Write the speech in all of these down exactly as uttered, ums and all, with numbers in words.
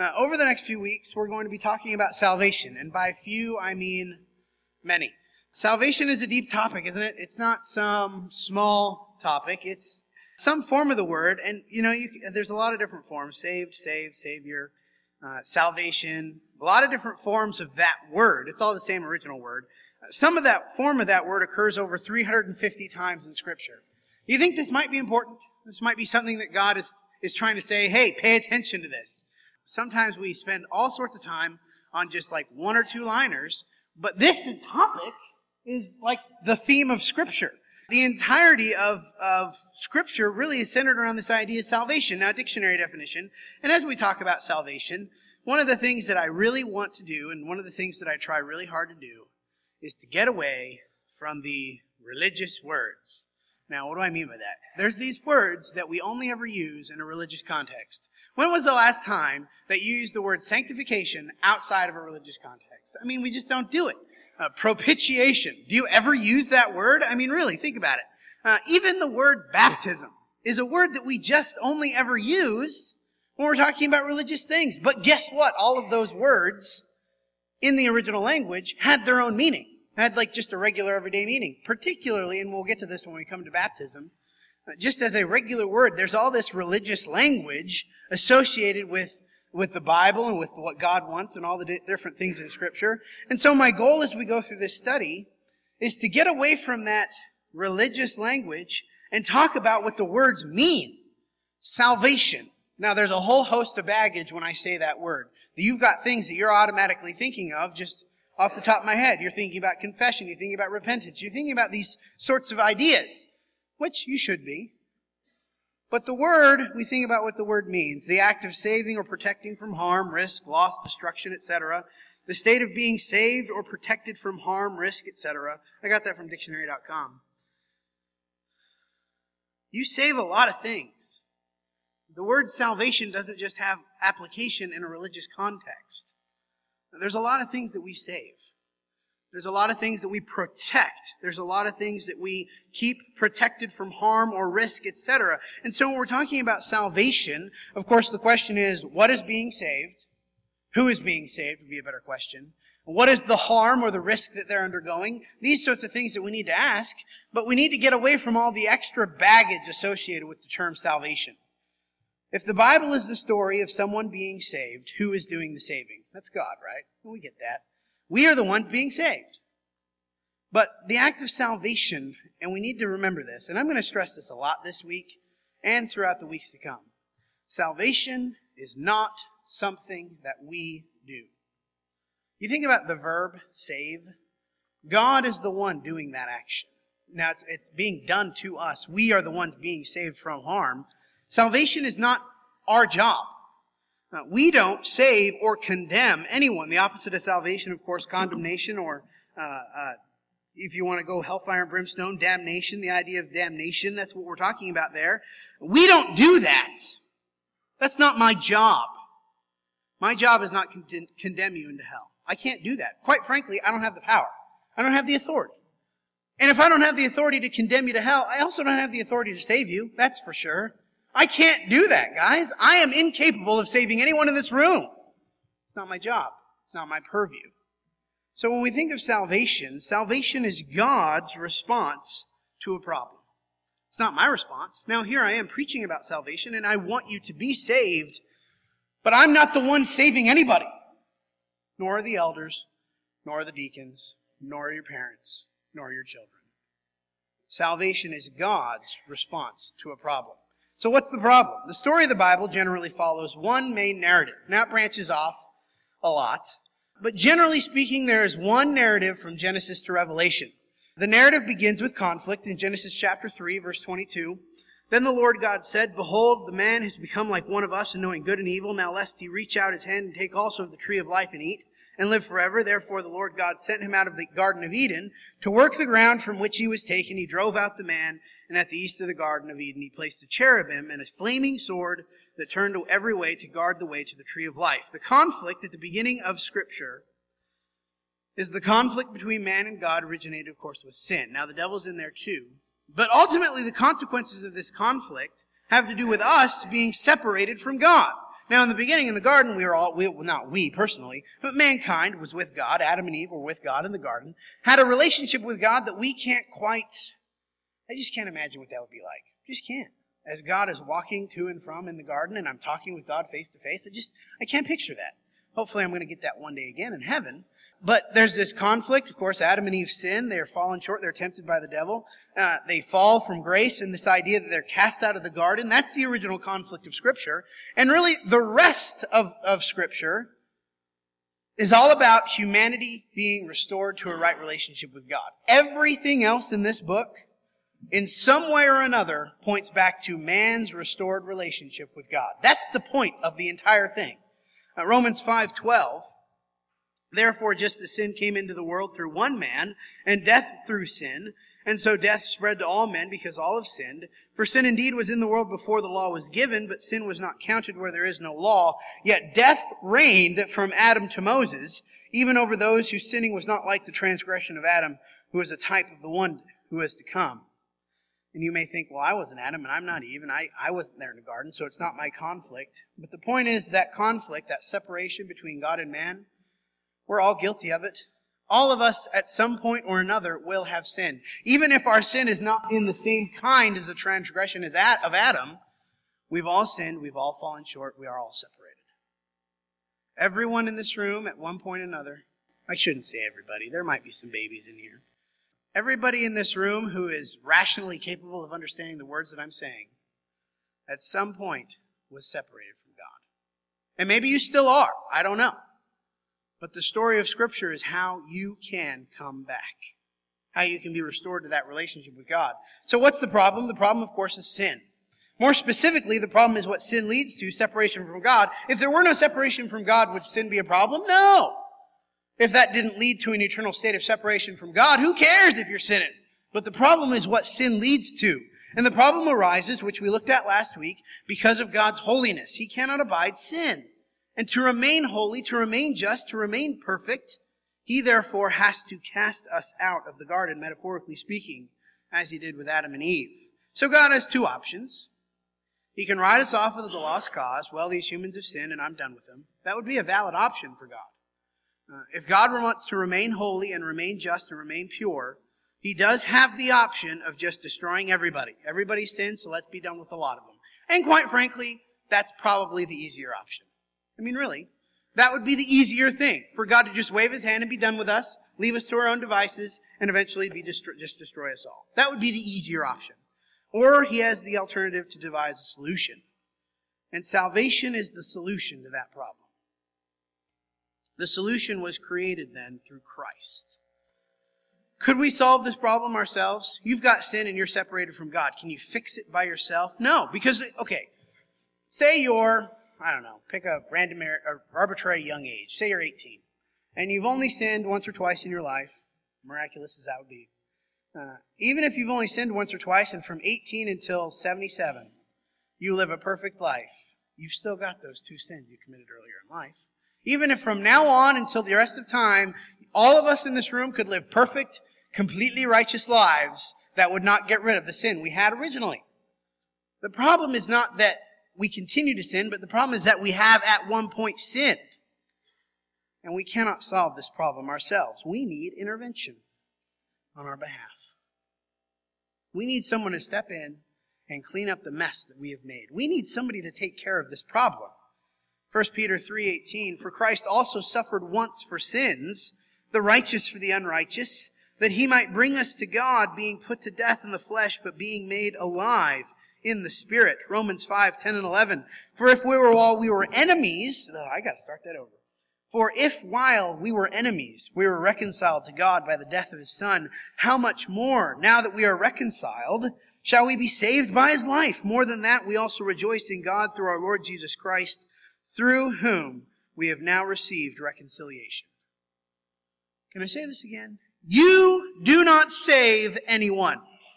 Uh, over the next few weeks, we're going to be talking about salvation. And by few, I mean many. Salvation is a deep topic, isn't it? It's not some small topic. It's some form of the word. And, you know, you, there's a lot of different forms. Saved, saved, savior, uh, salvation. A lot of different forms of that word. It's all the same original word. Uh, some of that form of that word occurs over three hundred fifty times in Scripture. Do you think this might be important? This might be something that God is, is trying to say, hey, pay attention to this. Sometimes we spend all sorts of time on just like one or two liners, but this topic is like the theme of Scripture. The entirety of, of Scripture really is centered around this idea of salvation. Now, dictionary definition. And as we talk about salvation, one of the things that I really want to do, and one of the things that I try really hard to do, is to get away from the religious words. Now, what do I mean by that? There's these words that we only ever use in a religious context. When was the last time that you used the word sanctification outside of a religious context? I mean, we just don't do it. Uh, propitiation. Do you ever use that word? I mean, really, think about it. Uh, even the word baptism is a word that we just only ever use when we're talking about religious things. But guess what? All of those words in the original language had their own meaning. Had like just a regular everyday meaning. Particularly, and we'll get to this when we come to baptism, uh, just as a regular word, there's all this religious language associated with with the Bible and with what God wants and all the di- different things in Scripture. And so my goal as we go through this study is to get away from that religious language and talk about what the words mean. Salvation. Now there's a whole host of baggage when I say that word. You've got things that you're automatically thinking of just off the top of my head. You're thinking about confession. You're thinking about repentance. You're thinking about these sorts of ideas, which you should be. But the word, we think about what the word means. The act of saving or protecting from harm, risk, loss, destruction, et cetera. The state of being saved or protected from harm, risk, et cetera. I got that from dictionary dot com. You save a lot of things. The word salvation doesn't just have application in a religious context. There's a lot of things that we save. There's a lot of things that we protect. There's a lot of things that we keep protected from harm or risk, et cetera. And so when we're talking about salvation, of course the question is, what is being saved? Who is being saved would be a better question. What is the harm or the risk that they're undergoing? These sorts of things that we need to ask, but we need to get away from all the extra baggage associated with the term salvation. If the Bible is the story of someone being saved, who is doing the saving? That's God, right? We get that. We are the ones being saved. But the act of salvation, and we need to remember this, and I'm going to stress this a lot this week and throughout the weeks to come. Salvation is not something that we do. You think about the verb save. God is the one doing that action. Now, it's, it's being done to us. We are the ones being saved from harm. Salvation is not our job. Uh, we don't save or condemn anyone. The opposite of salvation, of course, condemnation, or uh, uh, if you want to go hellfire and brimstone, damnation, the idea of damnation, that's what we're talking about there. We don't do that. That's not my job. My job is not con- condemn you into hell. I can't do that. Quite frankly, I don't have the power. I don't have the authority. And if I don't have the authority to condemn you to hell, I also don't have the authority to save you. That's for sure. I can't do that, guys. I am incapable of saving anyone in this room. It's not my job. It's not my purview. So when we think of salvation, salvation is God's response to a problem. It's not my response. Now here I am preaching about salvation, and I want you to be saved, but I'm not the one saving anybody. Nor are the elders, nor are the deacons, nor are your parents, nor are your children. Salvation is God's response to a problem. So what's the problem? The story of the Bible generally follows one main narrative. Now it branches off a lot. But generally speaking, there is one narrative from Genesis to Revelation. The narrative begins with conflict in Genesis chapter three, verse twenty-two. Then the Lord God said, Behold, the man has become like one of us in knowing good and evil. Now lest he reach out his hand and take also of the tree of life and eat, and live forever. Therefore the Lord God sent him out of the Garden of Eden to work the ground from which he was taken. He drove out the man, and at the east of the Garden of Eden he placed a cherubim and a flaming sword that turned every way to guard the way to the tree of life. The conflict at the beginning of Scripture is the conflict between man and God, originated, of course, with sin. Now the devil's in there too. But ultimately the consequences of this conflict have to do with us being separated from God. Now in the beginning in the garden, we were all, we, well, not we personally, but mankind was with God. Adam and Eve were with God in the garden. Had a relationship with God that we can't quite, I just can't imagine what that would be like. Just can't. As God is walking to and from in the garden and I'm talking with God face to face, I just, I can't picture that. Hopefully I'm going to get that one day again in heaven. But there's this conflict. Of course, Adam and Eve sin. They are fallen short. They're tempted by the devil. Uh, they fall from grace, and this idea that they're cast out of the garden, that's the original conflict of Scripture. And really, the rest of, of Scripture is all about humanity being restored to a right relationship with God. Everything else in this book, in some way or another, points back to man's restored relationship with God. That's the point of the entire thing. Uh, Romans five twelve. Therefore, just as sin came into the world through one man, and death through sin, and so death spread to all men because all have sinned. For sin indeed was in the world before the law was given, but sin was not counted where there is no law. Yet death reigned from Adam to Moses, even over those whose sinning was not like the transgression of Adam, who was a type of the one who is to come. And you may think, well, I wasn't Adam and I'm not Eve, and I, I wasn't there in the garden, so it's not my conflict. But the point is that conflict, that separation between God and man, we're all guilty of it. All of us at some point or another will have sinned. Even if our sin is not in the same kind as the transgression of Adam, we've all sinned, we've all fallen short, we are all separated. Everyone in this room at one point or another, I shouldn't say everybody, there might be some babies in here. Everybody in this room who is rationally capable of understanding the words that I'm saying, at some point was separated from God. And maybe you still are, I don't know. But the story of Scripture is how you can come back. How you can be restored to that relationship with God. So what's the problem? The problem, of course, is sin. More specifically, the problem is what sin leads to, separation from God. If there were no separation from God, would sin be a problem? No! If that didn't lead to an eternal state of separation from God, who cares if you're sinning? But the problem is what sin leads to. And the problem arises, which we looked at last week, because of God's holiness. He cannot abide sin. And to remain holy, to remain just, to remain perfect, He therefore has to cast us out of the garden, metaphorically speaking, as He did with Adam and Eve. So God has two options. He can write us off as a lost cause. Well, these humans have sinned and I'm done with them. That would be a valid option for God. Uh, if God wants to remain holy and remain just and remain pure, He does have the option of just destroying everybody. Everybody sinned, so let's be done with a lot of them. And quite frankly, that's probably the easier option. I mean, really, that would be the easier thing, for God to just wave His hand and be done with us, leave us to our own devices, and eventually be destro- just destroy us all. That would be the easier option. Or He has the alternative to devise a solution. And salvation is the solution to that problem. The solution was created then through Christ. Could we solve this problem ourselves? You've got sin and you're separated from God. Can you fix it by yourself? No, because, okay, say you're, I don't know, pick a random or arbitrary young age. Say you're eighteen. And you've only sinned once or twice in your life, miraculous as that would be. Uh, even if you've only sinned once or twice, and from eighteen until seventy-seven, you live a perfect life, you've still got those two sins you committed earlier in life. Even if from now on until the rest of time, all of us in this room could live perfect, completely righteous lives that would not get rid of the sin we had originally. The problem is not that we continue to sin, but the problem is that we have at one point sinned. And we cannot solve this problem ourselves. We need intervention on our behalf. We need someone to step in and clean up the mess that we have made. We need somebody to take care of this problem. First Peter three eighteen, for Christ also suffered once for sins, the righteous for the unrighteous, that He might bring us to God, being put to death in the flesh, but being made alive in the Spirit. Romans five ten and eleven. For if we were while we were enemies, oh, I got to start that over. For if while we were enemies, we were reconciled to God by the death of His Son, how much more, now that we are reconciled, shall we be saved by His life? More than that, we also rejoice in God through our Lord Jesus Christ, through whom we have now received reconciliation. Can I say this again? You do not save anyone.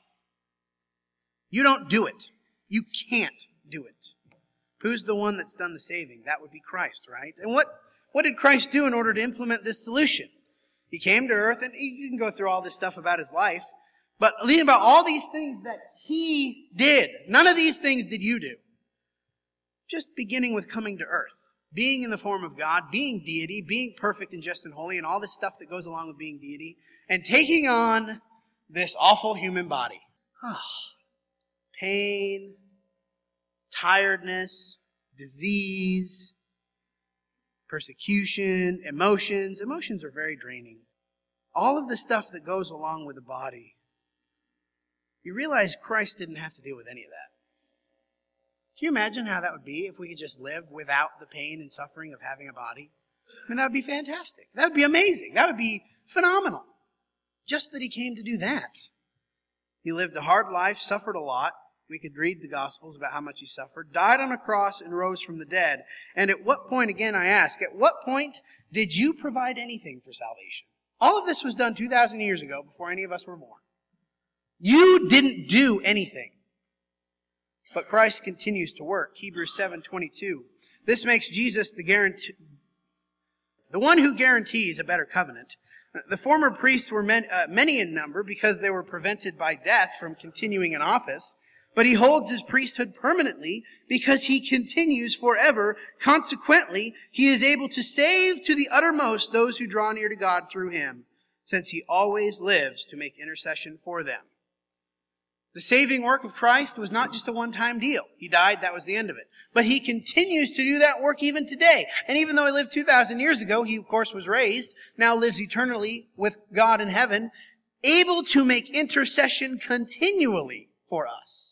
You don't do it. You can't do it. Who's the one that's done the saving? That would be Christ, right? And what, what did Christ do in order to implement this solution? He came to earth, and you can go through all this stuff about His life, but think about all these things that He did. None of these things did you do. just beginning with coming to earth, being in the form of God, being deity, being perfect and just and holy, and all this stuff that goes along with being deity, and taking on this awful human body. Pain, tiredness, disease, persecution, emotions. Emotions are very draining. All of the stuff that goes along with the body. You realize Christ didn't have to deal with any of that. Can you imagine how that would be if we could just live without the pain and suffering of having a body? I mean, that would be fantastic. That would be amazing. That would be phenomenal. Just that he came to do that. He lived a hard life, suffered a lot. We could read the Gospels about how much he suffered, died on a cross and rose from the dead. And at what point, again I ask, at what point did you provide anything for salvation? All of this was done two thousand years ago before any of us were born. You didn't do anything. But Christ continues to work. Hebrews seven twenty-two. This makes Jesus the guarantee, the one who guarantees a better covenant. The former priests were many, uh, many in number because they were prevented by death from continuing in office. But he holds his priesthood permanently because he continues forever. Consequently, he is able to save to the uttermost those who draw near to God through him, since he always lives to make intercession for them. The saving work of Christ was not just a one-time deal. He died, that was the end of it. But he continues to do that work even today. And even though he lived two thousand years ago, he of course was raised, now lives eternally with God in heaven, able to make intercession continually for us.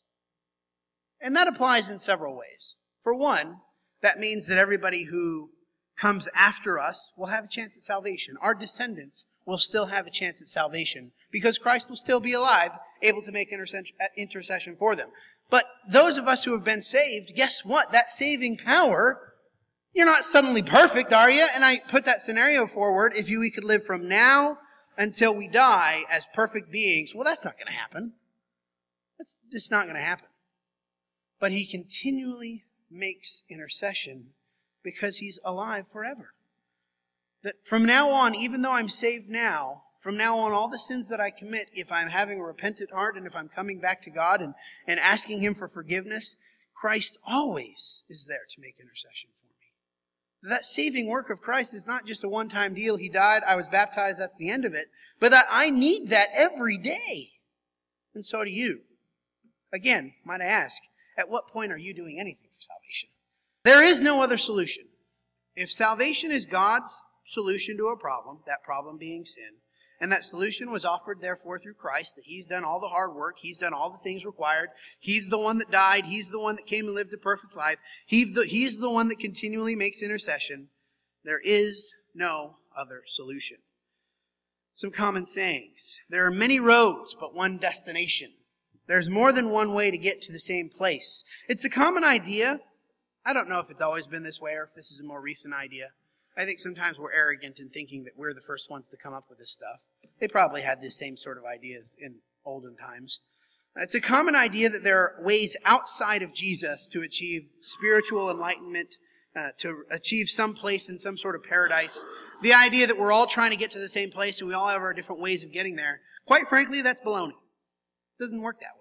And that applies in several ways. For one, that means that everybody who comes after us will have a chance at salvation. Our descendants will still have a chance at salvation because Christ will still be alive, able to make intercession for them. But those of us who have been saved, guess what? That saving power, you're not suddenly perfect, are you? And I put that scenario forward. If you, we could live from now until we die as perfect beings, well, that's not going to happen. That's just not going to happen. But he continually makes intercession because he's alive forever. That from now on, even though I'm saved now, from now on, all the sins that I commit, if I'm having a repentant heart and if I'm coming back to God and, and asking him for forgiveness, Christ always is there to make intercession for me. That saving work of Christ is not just a one-time deal. He died, I was baptized, that's the end of it. But that I need that every day. And so do you. Again, might I ask, at what point are you doing anything for salvation? There is no other solution. If salvation is God's solution to a problem, that problem being sin, and that solution was offered therefore through Christ, that he's done all the hard work, he's done all the things required, he's the one that died, he's the one that came and lived a perfect life, he's the, he's the one that continually makes intercession, there is no other solution. Some common sayings. There are many roads, but one destination. There's more than one way to get to the same place. It's a common idea. I don't know if it's always been this way or if this is a more recent idea. I think sometimes we're arrogant in thinking that we're the first ones to come up with this stuff. They probably had the same sort of ideas in olden times. It's a common idea that there are ways outside of Jesus to achieve spiritual enlightenment, uh, to achieve some place in some sort of paradise. The idea that we're all trying to get to the same place and we all have our different ways of getting there. Quite frankly, that's baloney. It doesn't work that way.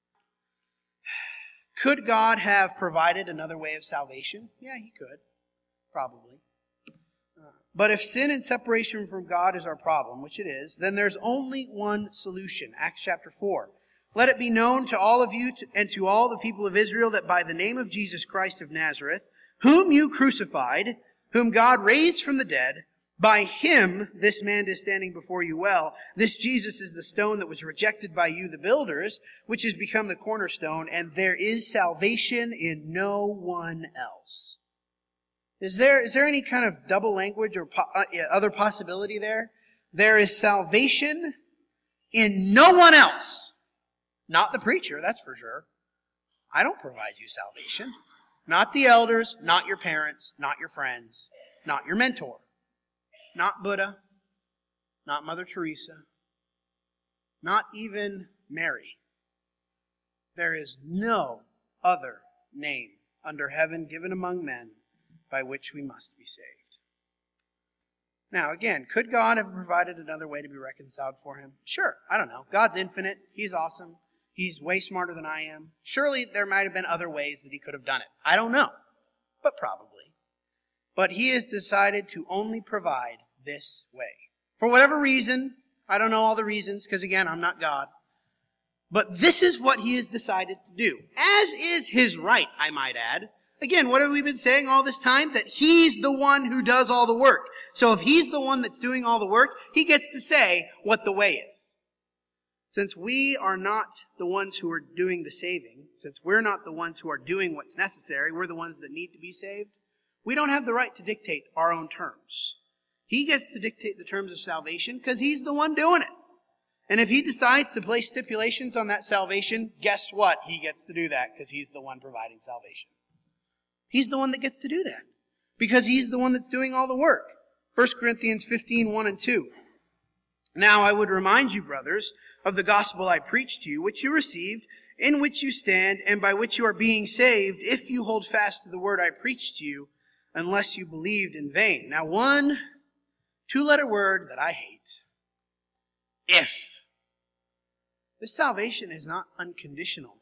Could God have provided another way of salvation? Yeah, he could. Probably. Uh, but if sin and separation from God is our problem, which it is, then there's only one solution. Acts chapter four. Let it be known to all of you to, and to all the people of Israel that by the name of Jesus Christ of Nazareth, whom you crucified, whom God raised from the dead, by him this man is standing before you well. This Jesus is the stone that was rejected by you, the builders, which has become the cornerstone, and there is salvation in no one else. Is there, is there any kind of double language or po- uh, other possibility there? There is salvation in no one else. Not the preacher, that's for sure. I don't provide you salvation. Not the elders, not your parents, not your friends, not your mentor. Not Buddha, not Mother Teresa, not even Mary. There is no other name under heaven given among men by which we must be saved. Now again, could God have provided another way to be reconciled for him? Sure, I don't know. God's infinite. He's awesome. He's way smarter than I am. Surely there might have been other ways that he could have done it. I don't know. but probably. But He has decided to only provide this way. For whatever reason, I don't know all the reasons, because again, I'm not God. But this is what He has decided to do. As is His right, I might add. Again, what have we been saying all this time? That He's the one who does all the work. So if He's the one that's doing all the work, He gets to say what the way is. Since we are not the ones who are doing the saving, since we're not the ones who are doing what's necessary, we're the ones that need to be saved, we don't have the right to dictate our own terms. He gets to dictate the terms of salvation because He's the one doing it. And if He decides to place stipulations on that salvation, guess what? He gets to do that because He's the one providing salvation. He's the one that gets to do that because He's the one that's doing all the work. First Corinthians fifteen, one and two. Now I would remind you, brothers, of the gospel I preached to you, which you received, in which you stand, and by which you are being saved, if you hold fast to the word I preached to you, unless you believed in vain. Now one two-letter word that I hate. If. This salvation is not unconditional.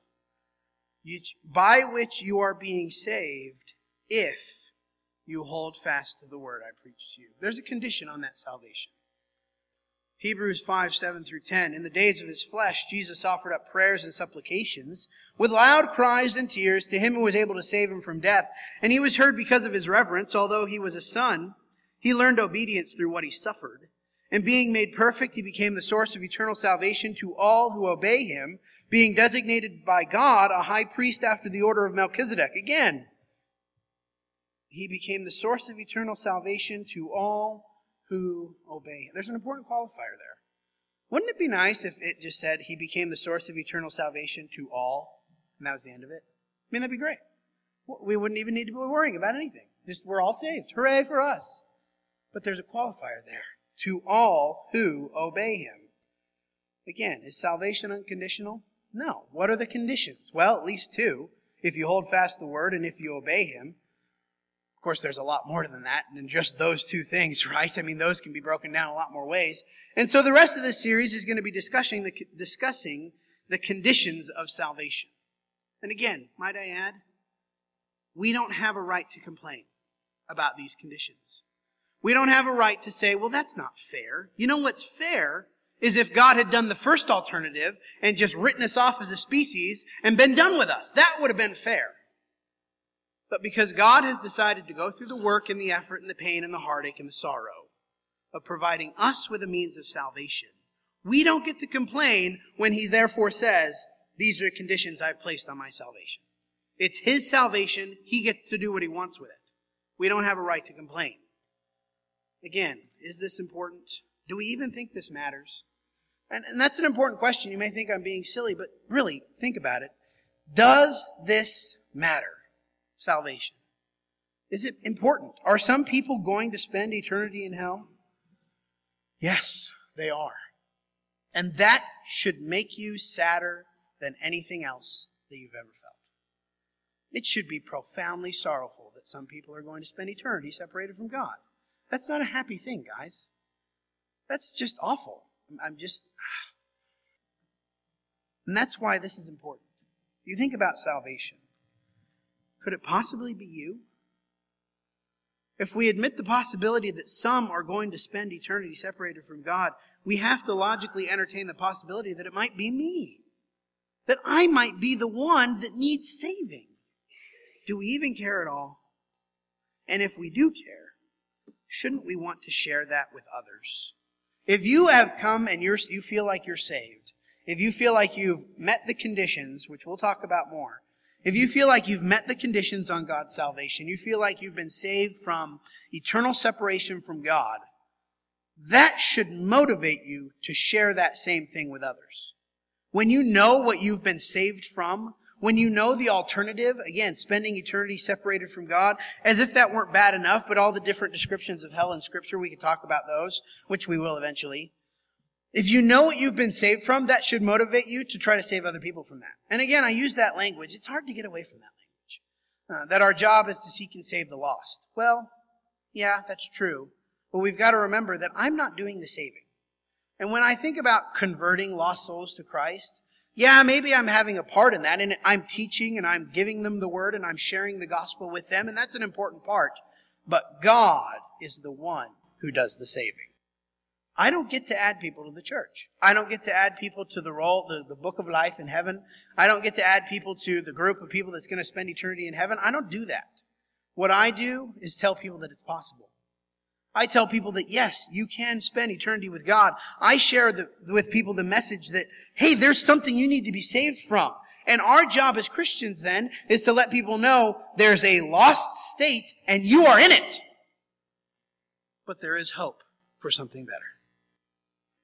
By which you are being saved, if you hold fast to the word I preached to you. There's a condition on that salvation. Hebrews five, seven through ten. In the days of His flesh, Jesus offered up prayers and supplications with loud cries and tears to Him who was able to save Him from death. And He was heard because of His reverence. Although He was a son, He learned obedience through what He suffered. And being made perfect, He became the source of eternal salvation to all who obey Him, being designated by God a high priest after the order of Melchizedek. Again, He became the source of eternal salvation to all who obey Him. There's an important qualifier there. Wouldn't it be nice if it just said He became the source of eternal salvation to all, and that was the end of it? I mean, that'd be great. We wouldn't even need to be worrying about anything. Just, we're all saved. Hooray for us. But there's a qualifier there. To all who obey Him. Again, is salvation unconditional? No. What are the conditions? Well, at least two. If you hold fast the word and if you obey Him. Of course, there's a lot more than that than just those two things, right? I mean, those can be broken down a lot more ways. And so the rest of this series is going to be discussing the, discussing the conditions of salvation. And again, might I add, we don't have a right to complain about these conditions. We don't have a right to say, well, that's not fair. You know what's fair is if God had done the first alternative and just written us off as a species and been done with us. That would have been fair. But because God has decided to go through the work and the effort and the pain and the heartache and the sorrow of providing us with a means of salvation, we don't get to complain when He therefore says, these are the conditions I've placed on my salvation. It's His salvation. He gets to do what He wants with it. We don't have a right to complain. Again, is this important? Do we even think this matters? And, and that's an important question. You may think I'm being silly, but really, think about it. Does this matter? Salvation. Is it important? Are some people going to spend eternity in hell? Yes, they are. And that should make you sadder than anything else that you've ever felt. It should be profoundly sorrowful that some people are going to spend eternity separated from God. That's not a happy thing, guys. That's just awful. I'm just... And that's why this is important. You think about salvation. Could it possibly be you? If we admit the possibility that some are going to spend eternity separated from God, we have to logically entertain the possibility that it might be me. That I might be the one that needs saving. Do we even care at all? And if we do care, shouldn't we want to share that with others? If you have come and you're, you feel like you're saved, if you feel like you've met the conditions, which we'll talk about more, if you feel like you've met the conditions on God's salvation, you feel like you've been saved from eternal separation from God, that should motivate you to share that same thing with others. When you know what you've been saved from, when you know the alternative, again, spending eternity separated from God, as if that weren't bad enough, but all the different descriptions of hell in Scripture, we could talk about those, which we will eventually. If you know what you've been saved from, that should motivate you to try to save other people from that. And again, I use that language. It's hard to get away from that language. Uh, that our job is to seek and save the lost. Well, yeah, that's true. But we've got to remember that I'm not doing the saving. And when I think about converting lost souls to Christ, Yeah, maybe I'm having a part in that, and I'm teaching and I'm giving them the word and I'm sharing the gospel with them, and that's an important part. But God is the one who does the saving. I don't get to add people to the church. I don't get to add people to the roll, the, the book of life in heaven. I don't get to add people to the group of people that's going to spend eternity in heaven. I don't do that. What I do is tell people that it's possible. I tell people that, yes, you can spend eternity with God. I share the, with people the message that, hey, there's something you need to be saved from. And our job as Christians then is to let people know there's a lost state and you are in it. But there is hope for something better.